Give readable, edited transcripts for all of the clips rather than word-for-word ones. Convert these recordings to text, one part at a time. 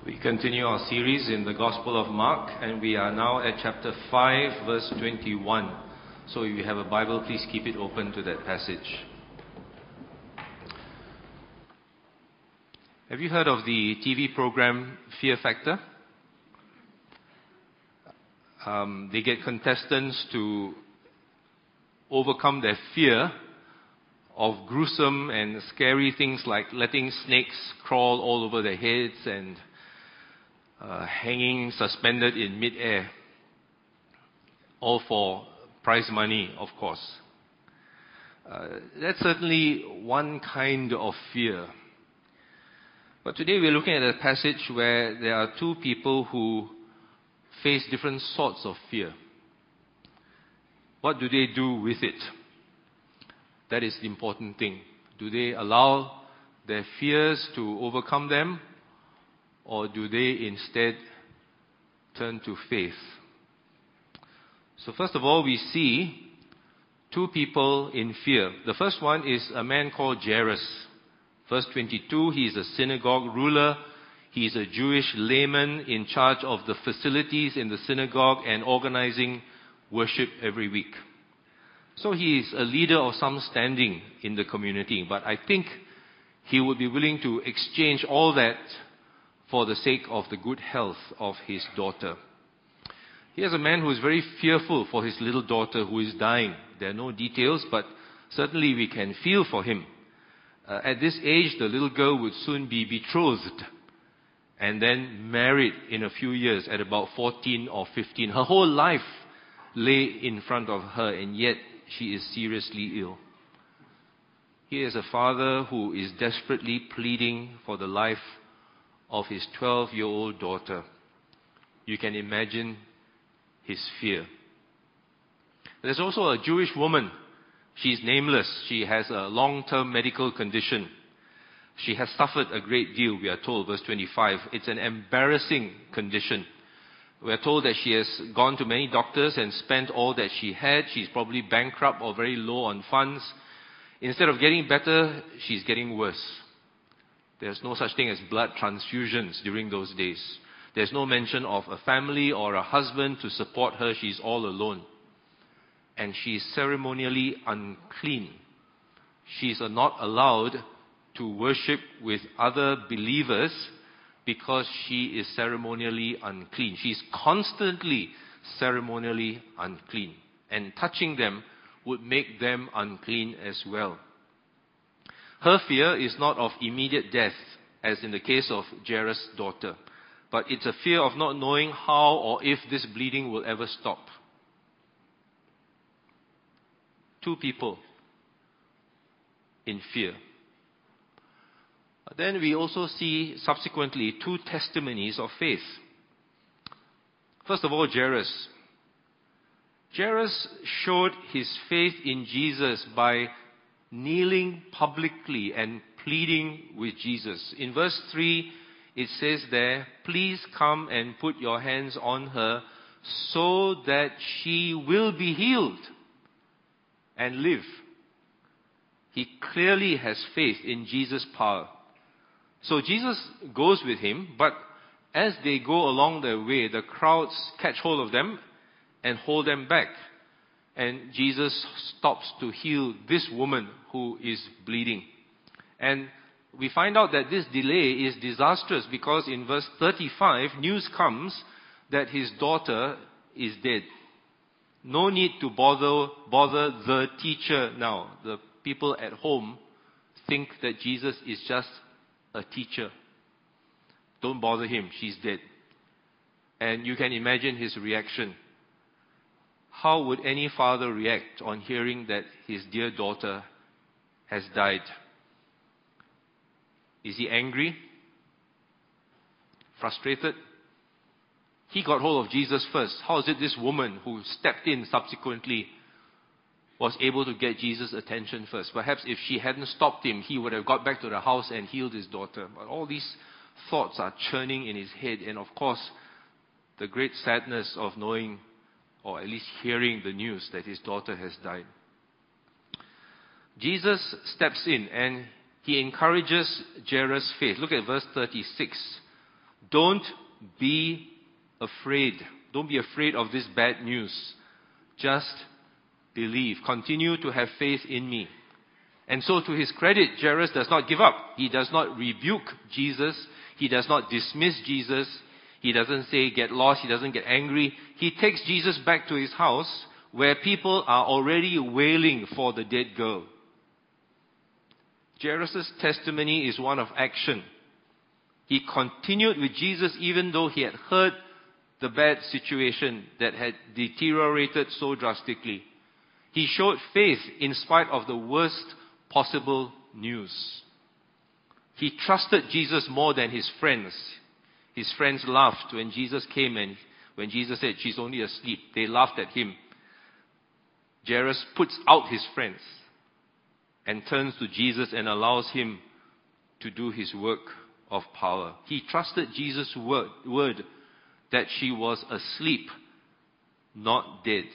We continue our series in the Gospel of Mark, and we are now at chapter 5, verse 21. So if you have a Bible, please keep it open to that passage. Have you heard of the TV program Fear Factor? They get contestants to overcome their fear of gruesome and scary things like letting snakes crawl all over their heads and hanging suspended in mid-air. All for prize money, of course. That's certainly one kind of fear. But today we're looking at a passage where there are two people who face different sorts of fear. What do they do with it? That is the important thing. Do they allow their fears to overcome them, or do they instead turn to faith? So first of all, we see two people in fear. The first one is a man called Jairus. Verse 22, he is a synagogue ruler. He is a Jewish layman in charge of the facilities in the synagogue and organizing worship every week. So he is a leader of some standing in the community, but I think he would be willing to exchange all that for the sake of the good health of his daughter. Here's a man who is very fearful for his little daughter who is dying. There are no details, but certainly we can feel for him. At this age, the little girl would soon be betrothed and then married in a few years at about 14 or 15. Her whole life lay in front of her, and yet she is seriously ill. Here is a father who is desperately pleading for the life of his 12-year-old daughter. You can imagine his fear. There's also a Jewish woman. She's nameless. She has a long-term medical condition. She has suffered a great deal, we are told, verse 25. It's an embarrassing condition. We are told that she has gone to many doctors and spent all that she had. She's probably bankrupt or very low on funds. Instead of getting better, she's getting worse. There's no such thing as blood transfusions during those days. There's no mention of a family or a husband to support her. She's all alone. And she's ceremonially unclean. She's not allowed to worship with other believers because she is ceremonially unclean. She's constantly ceremonially unclean. And touching them would make them unclean as well. Her fear is not of immediate death, as in the case of Jairus' daughter, but it's a fear of not knowing how or if this bleeding will ever stop. Two people in fear. But then we also see subsequently two testimonies of faith. First of all, Jairus. Jairus showed his faith in Jesus by kneeling publicly and pleading with Jesus. In verse 3, it says there, "Please come and put your hands on her so that she will be healed and live." He clearly has faith in Jesus' power. So Jesus goes with him, but as they go along their way, the crowds catch hold of them and hold them back. And Jesus stops to heal this woman who is bleeding. And we find out that this delay is disastrous because in verse 35, news comes that his daughter is dead. No need to bother the teacher now. The people at home think that Jesus is just a teacher. Don't bother him, she's dead. And you can imagine his reaction. How would any father react on hearing that his dear daughter has died? Is he angry? Frustrated? He got hold of Jesus first. How is it this woman who stepped in subsequently was able to get Jesus' attention first? Perhaps if she hadn't stopped him, he would have got back to the house and healed his daughter. But all these thoughts are churning in his head. And of course, the great sadness of knowing, or at least hearing the news that his daughter has died. Jesus steps in and he encourages Jairus' faith. Look at verse 36. Don't be afraid. Don't be afraid of this bad news. Just believe. Continue to have faith in me. And so to his credit, Jairus does not give up. He does not rebuke Jesus. He does not dismiss Jesus. He doesn't say get lost. He doesn't get angry. He takes Jesus back to his house where people are already wailing for the dead girl. Jairus' testimony is one of action. He continued with Jesus even though he had heard the bad situation that had deteriorated so drastically. He showed faith in spite of the worst possible news. He trusted Jesus more than his friends. His friends laughed when Jesus came and when Jesus said, she's only asleep. They laughed at him. Jairus puts out his friends and turns to Jesus and allows him to do his work of power. He trusted Jesus' word that she was asleep, not dead.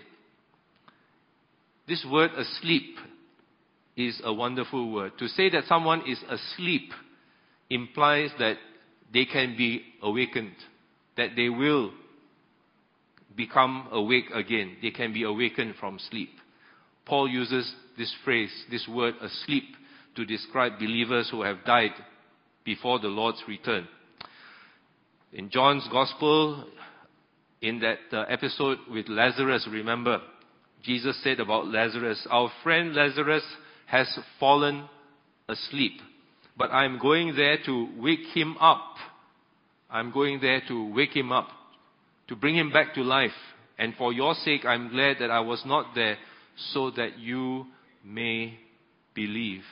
This word asleep is a wonderful word. To say that someone is asleep implies that they can be awakened, that they will become awake again. They can be awakened from sleep. Paul uses this phrase, this word asleep, to describe believers who have died before the Lord's return. In John's Gospel, in that episode with Lazarus, remember, Jesus said about Lazarus, our friend Lazarus has fallen asleep, but I'm going there to wake him up. I'm going there to wake him up, to bring him back to life. And for your sake, I'm glad that I was not there so that you may believe.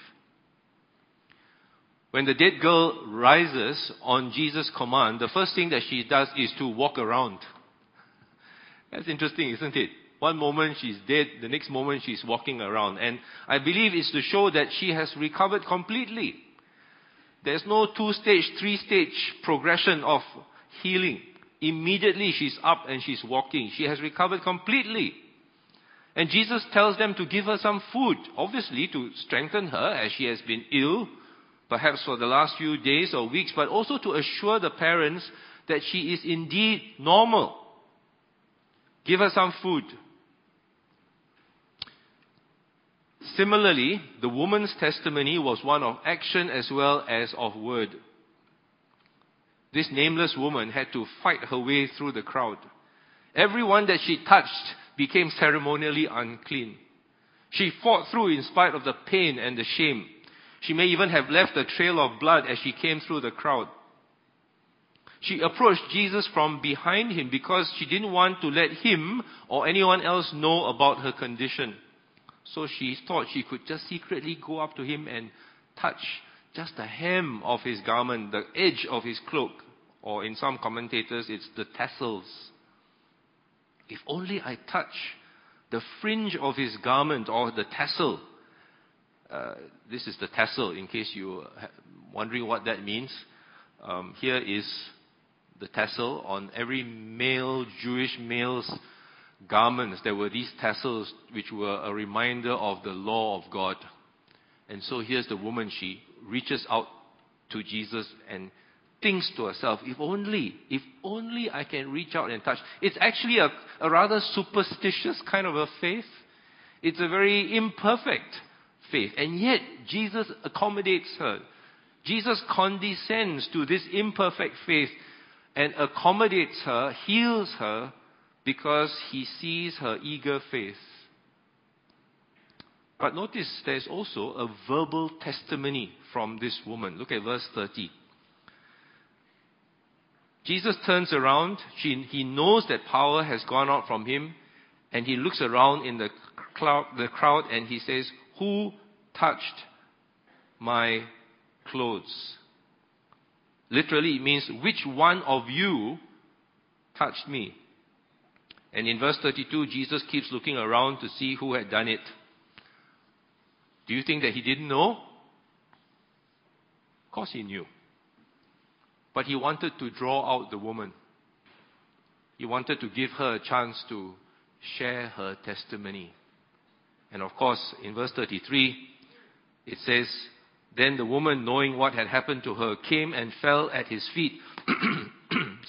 When the dead girl rises on Jesus' command, the first thing that she does is to walk around. That's interesting, isn't it? One moment she's dead, the next moment she's walking around. And I believe it's to show that she has recovered completely. There's no 2-stage, 3-stage progression of healing. Immediately she's up and she's walking. She has recovered completely. And Jesus tells them to give her some food, obviously to strengthen her as she has been ill, perhaps for the last few days or weeks, but also to assure the parents that she is indeed normal. Give her some food. Similarly, the woman's testimony was one of action as well as of word. This nameless woman had to fight her way through the crowd. Everyone that she touched became ceremonially unclean. She fought through in spite of the pain and the shame. She may even have left a trail of blood as she came through the crowd. She approached Jesus from behind him because she didn't want to let him or anyone else know about her condition. So she thought she could just secretly go up to him and touch just the hem of his garment, the edge of his cloak. Or in some commentators, it's the tassels. If only I touch the fringe of his garment or the tassel. This is the tassel, in case you are wondering what that means. Here is the tassel. On every male, Jewish male's garments, there were these tassels which were a reminder of the law of God. And so here's the woman, she reaches out to Jesus and thinks to herself, if only I can reach out and touch. It's actually a rather superstitious kind of a faith. It's a very imperfect faith. And yet, Jesus accommodates her. Jesus condescends to this imperfect faith and accommodates her, heals her, because he sees her eager faith. But notice there's also a verbal testimony from this woman. Look at verse 30. Jesus turns around. He knows that power has gone out from him. And he looks around in the crowd and he says, who touched my clothes? Literally it means, which one of you touched me? And in verse 32, Jesus keeps looking around to see who had done it. Do you think that he didn't know? Of course he knew. But he wanted to draw out the woman. He wanted to give her a chance to share her testimony. And of course, in verse 33, it says, then the woman, knowing what had happened to her, came and fell at his feet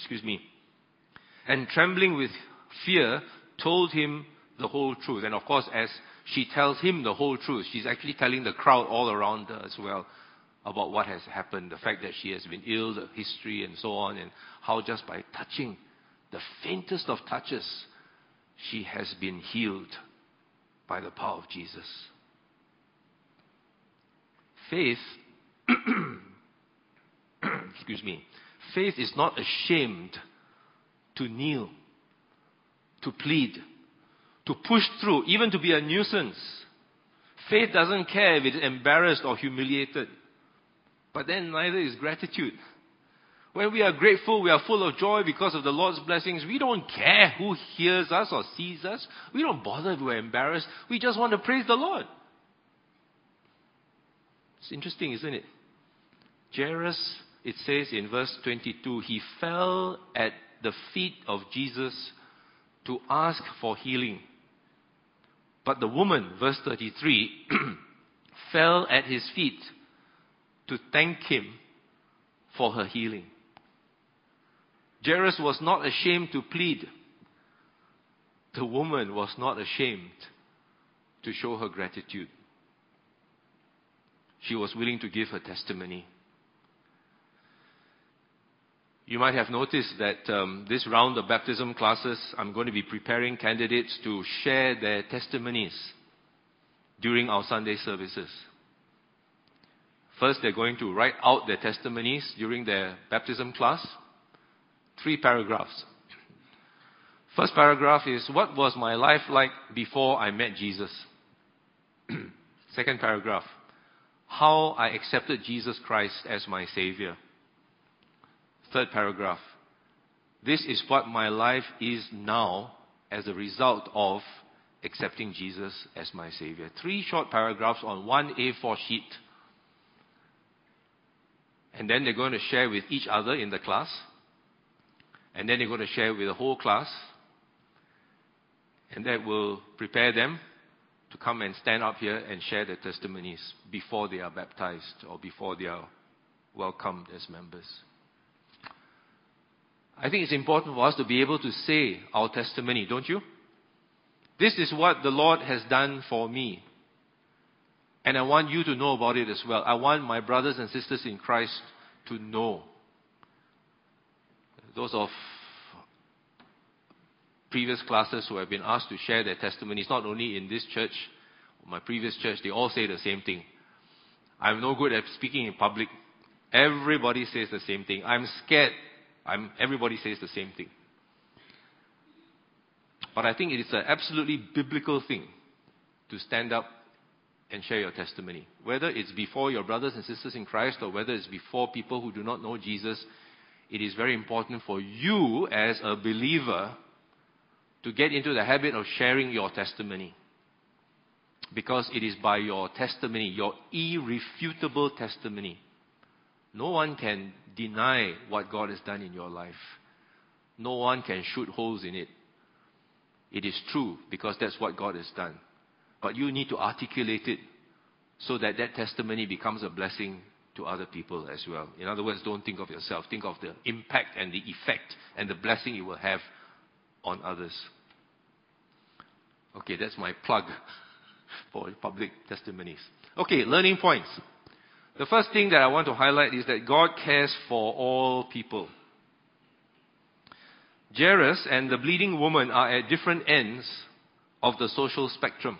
and trembling with fear, told him the whole truth. And of course, as she tells him the whole truth, she's actually telling the crowd all around her as well about what has happened, the fact that she has been ill, the history and so on, and how just by touching the faintest of touches, she has been healed by the power of Jesus. Faith, faith is not ashamed to kneel, to plead, to push through, even to be a nuisance. Faith doesn't care if it's embarrassed or humiliated. But then neither is gratitude. When we are grateful, we are full of joy because of the Lord's blessings. We don't care who hears us or sees us. We don't bother if we're embarrassed. We just want to praise the Lord. It's interesting, isn't it? Jairus, it says in verse 22, he fell at the feet of Jesus to ask for healing. But the woman, verse 33, fell at his feet to thank him for her healing. Jairus was not ashamed to plead. The woman was not ashamed to show her gratitude. She was willing to give her testimony. You might have noticed that this round of baptism classes, I'm going to be preparing candidates to share their testimonies during our Sunday services. First, they're going to write out their testimonies during their baptism class. 3 paragraphs. First paragraph is, what was my life like before I met Jesus? Second paragraph, how I accepted Jesus Christ as my Savior. Third paragraph, this is what my life is now as a result of accepting Jesus as my Savior. 3 short paragraphs on 1 A4 sheet. And then they're going to share with each other in the class. And then they're going to share with the whole class. And that will prepare them to come and stand up here and share their testimonies before they are baptized or before they are welcomed as members. I think it's important for us to be able to say our testimony, don't you? This is what the Lord has done for me. And I want you to know about it as well. I want my brothers and sisters in Christ to know. Those of previous classes who have been asked to share their testimonies, not only in this church, my previous church, they all say the same thing. I'm no good at speaking in public. Everybody says the same thing. I'm scared. Everybody says the same thing. But I think it is an absolutely biblical thing to stand up and share your testimony. Whether it's before your brothers and sisters in Christ or whether it's before people who do not know Jesus, it is very important for you as a believer to get into the habit of sharing your testimony. Because it is by your testimony, your irrefutable testimony. No one can deny what God has done in your life. No one can shoot holes in it. It is true because that's what God has done. But you need to articulate it so that that testimony becomes a blessing to other people as well. In other words, don't think of yourself. Think of the impact and the effect and the blessing it will have on others. Okay, that's my plug for public testimonies. Okay, learning points. The first thing that I want to highlight is that God cares for all people. Jairus and the bleeding woman are at different ends of the social spectrum.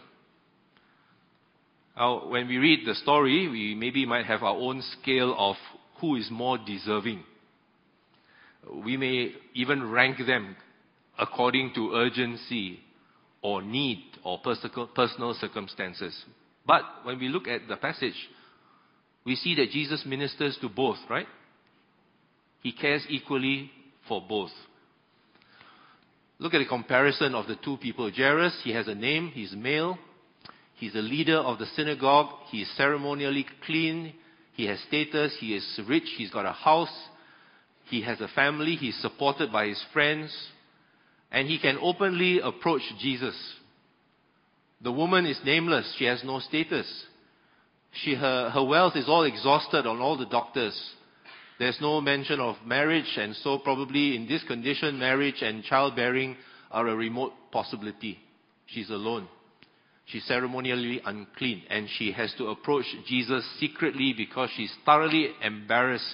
Now, when we read the story, we maybe might have our own scale of who is more deserving. We may even rank them according to urgency or need or personal circumstances. But when we look at the passage, we see that Jesus ministers to both, right? He cares equally for both. Look at the comparison of the two people. Jairus, he has a name, he's male. He's a leader of the synagogue. He is ceremonially clean. He has status. He is rich. He's got a house. He has a family. He's supported by his friends. And he can openly approach Jesus. The woman is nameless. She has no status. Her wealth is all exhausted on all the doctors. There's no mention of marriage, and so probably in this condition, marriage and childbearing are a remote possibility. She's alone. She's ceremonially unclean, and she has to approach Jesus secretly because she's thoroughly embarrassed.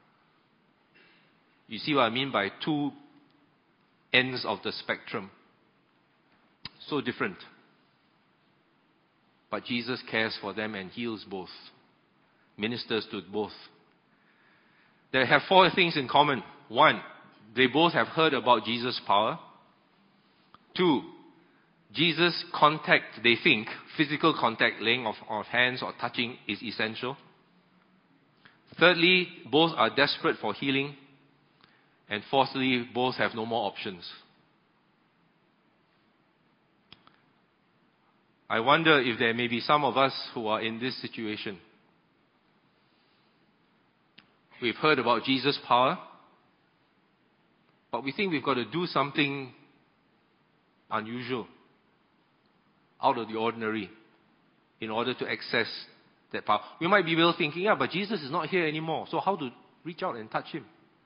You see what I mean by two ends of the spectrum? So different. But Jesus cares for them and heals both, ministers to both. They have four things in common. One, they both have heard about Jesus' power. Two, Jesus' contact, they think, physical contact, laying of hands or touching, is essential. Thirdly, both are desperate for healing. And fourthly, both have no more options. I wonder if there may be some of us who are in this situation. We've heard about Jesus' power, but we think we've got to do something unusual, out of the ordinary, in order to access that power. We might be well thinking, yeah, but Jesus is not here anymore, so how to reach out and touch him?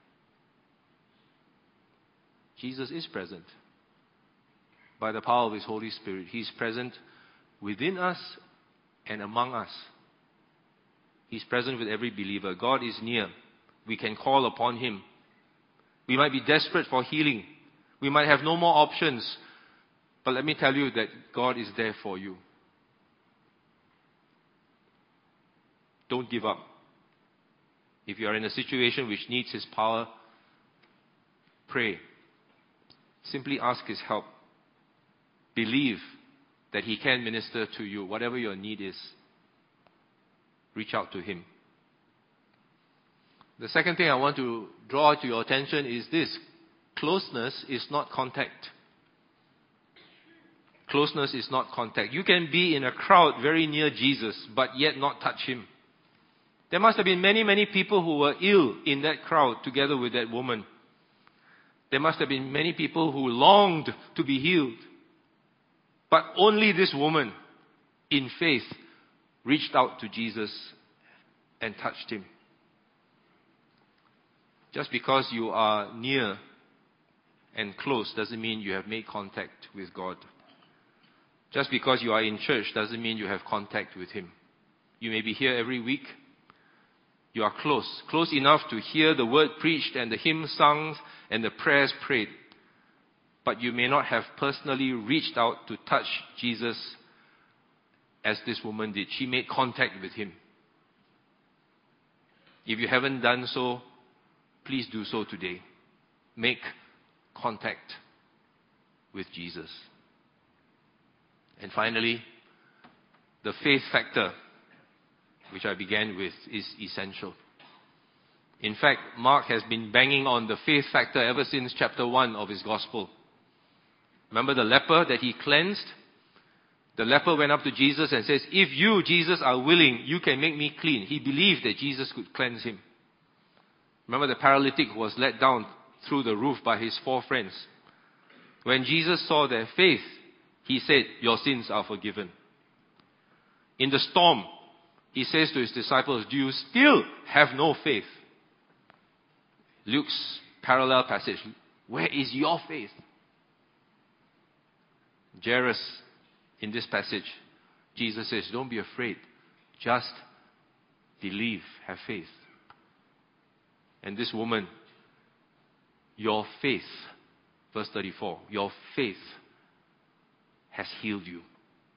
Jesus is present by the power of his Holy Spirit. He's present within us and among us. He's present with every believer. God is near. We can call upon him. We might be desperate for healing. We might have no more options. But let me tell you that God is there for you. Don't give up. If you are in a situation which needs his power, pray. Simply ask his help. Believe that he can minister to you. Whatever your need is, reach out to him. The second thing I want to draw to your attention is this. Closeness is not contact. Closeness is not contact. You can be in a crowd very near Jesus, but yet not touch him. There must have been many, many people who were ill in that crowd together with that woman. There must have been many people who longed to be healed. But only this woman, in faith, reached out to Jesus and touched him. Just because you are near and close doesn't mean you have made contact with God. Just because you are in church doesn't mean you have contact with him. You may be here every week. You are close enough to hear the word preached and the hymn sung and the prayers prayed. But you may not have personally reached out to touch Jesus as this woman did. She made contact with him. If you haven't done so, please do so today. Make contact with Jesus. And finally, the faith factor, which I began with, is essential. In fact, Mark has been banging on the faith factor ever since chapter 1 of his gospel. Remember the leper that he cleansed? The leper went up to Jesus and says, if you, Jesus, are willing, you can make me clean. He believed that Jesus could cleanse him. Remember the paralytic was let down through the roof by his 4 friends. When Jesus saw their faith, he said, your sins are forgiven. In the storm, he says to his disciples, do you still have no faith? Luke's parallel passage, where is your faith? Jairus, in this passage, Jesus says, don't be afraid. Just believe, have faith. And this woman, your faith, verse 34, your faith has healed you.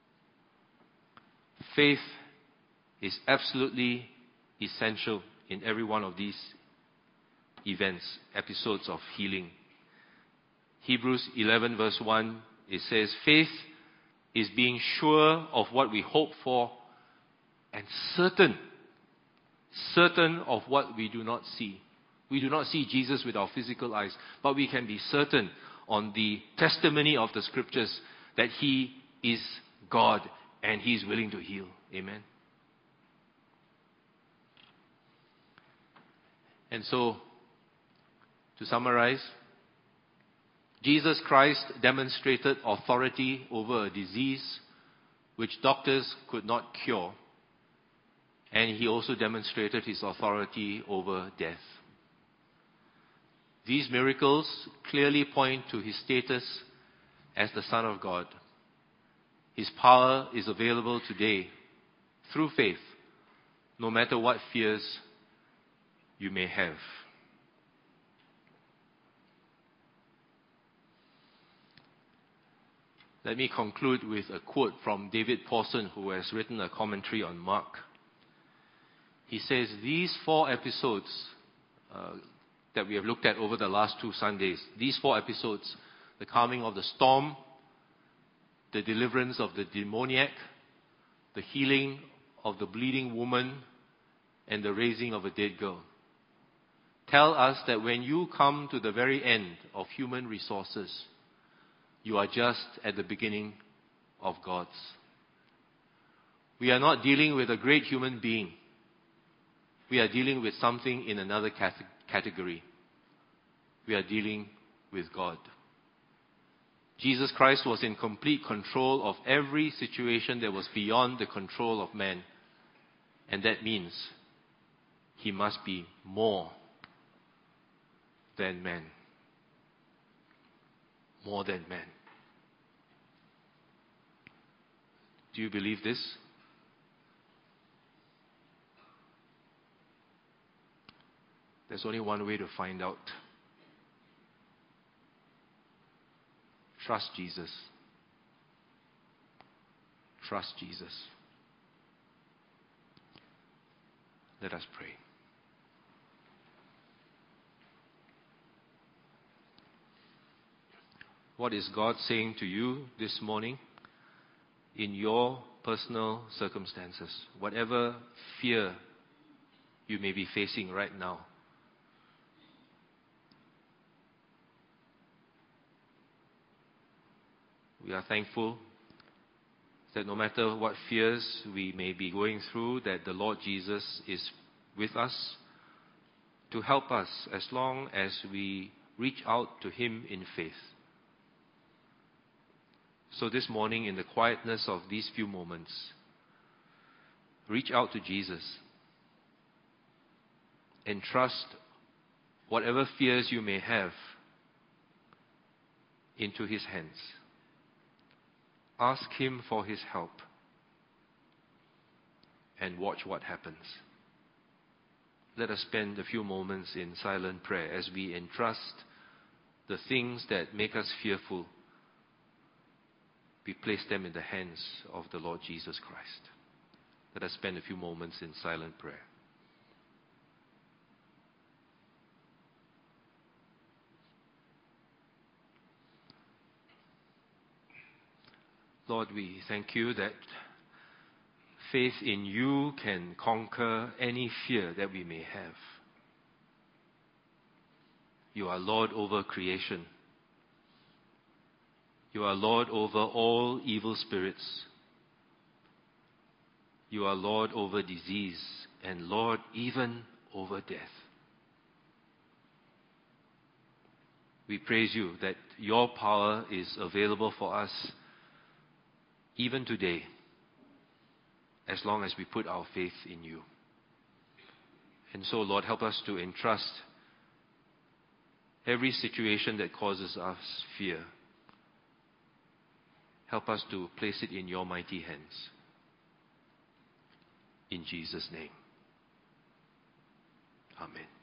Faith is absolutely essential in every one of these events, episodes of healing. Hebrews 11 verse 1, it says, faith is being sure of what we hope for and certain of what we do not see. We do not see Jesus with our physical eyes, but we can be certain on the testimony of the scriptures that he is God and he is willing to heal. Amen. And so, to summarize, Jesus Christ demonstrated authority over a disease which doctors could not cure. And he also demonstrated his authority over death. These miracles clearly point to his status as the Son of God. His power is available today through faith, no matter what fears you may have. Let me conclude with a quote from David Pawson, who has written a commentary on Mark. He says, these 4 episodes that we have looked at over the last 2 Sundays, these 4 episodes, the calming of the storm, the deliverance of the demoniac, the healing of the bleeding woman, and the raising of a dead girl, tell us that when you come to the very end of human resources, you are just at the beginning of God's. We are not dealing with a great human being. We are dealing with something in another category. We are dealing with God. Jesus Christ was in complete control of every situation that was beyond the control of man. And that means he must be more than man. More than man. Do you believe this? There's only one way to find out. Trust Jesus. Trust Jesus. Let us pray. What is God saying to you this morning in your personal circumstances? Whatever fear you may be facing right now. We are thankful that no matter what fears we may be going through, that the Lord Jesus is with us to help us as long as we reach out to Him in faith. So this morning, in the quietness of these few moments, reach out to Jesus and trust whatever fears you may have into His hands. Ask Him for His help and watch what happens. Let us spend a few moments in silent prayer as we entrust the things that make us fearful. We place them in the hands of the Lord Jesus Christ. Let us spend a few moments in silent prayer. Lord, we thank you that faith in you can conquer any fear that we may have. You are Lord over creation. You are Lord over all evil spirits. You are Lord over disease and Lord even over death. We praise you that your power is available for us even today, as long as we put our faith in you. And so, Lord, help us to entrust every situation that causes us fear. Help us to place it in your mighty hands. In Jesus' name. Amen.